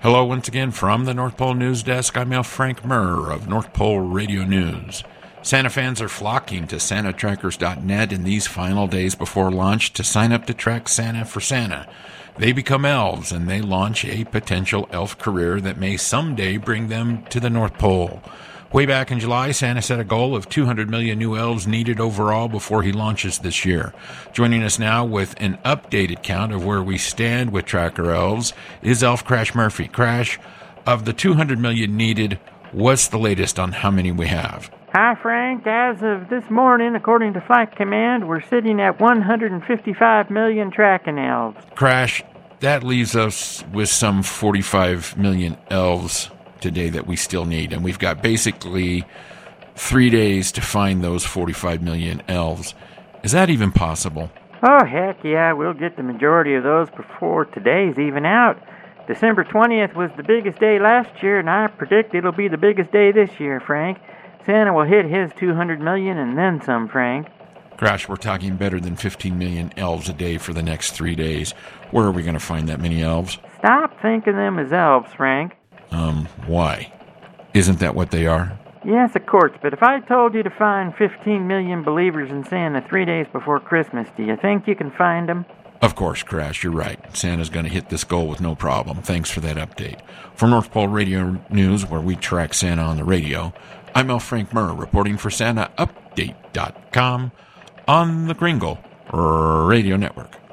Hello once again from the North Pole News Desk. I'm L. Frank Murr of North Pole Radio News. Santa fans are flocking to SantaTrackers.net in these final days before launch to sign up to track Santa for Santa. They become elves, and they launch a potential elf career that may someday bring them to the North Pole. Way back in July, Santa set a goal of 200 million new elves needed overall before he launches this year. Joining us now with an updated count of where we stand with Tracker Elves is Elf Crash Murphy. Crash, of the 200 million needed, what's the latest on how many we have? Hi, Frank. As of this morning, according to Flight Command, we're sitting at 155 million tracking elves. Crash, that leaves us with some 45 million elves today that we still need, and we've got basically 3 days to find those 45 million elves. Is that even possible? Oh, heck yeah, we'll get the majority of those before today's even out. December 20th was the biggest day last year, and I predict it'll be the biggest day this year, Frank. Santa will hit his 200 million and then some, Frank. Crash, we're talking better than 15 million elves a day for the next 3 days. Where are we going to find that many elves? Stop thinking them as elves, Frank. Why? Isn't that what they are? Yes, of course, but if I told you to find 15 million believers in Santa 3 days before Christmas, do you think you can find them? Of course, Crash, you're right. Santa's going to hit this goal with no problem. Thanks for that update. For North Pole Radio News, where we track Santa on the radio, I'm L. Frank Murr, reporting for SantaUpdate.com on the Gringle Radio Network.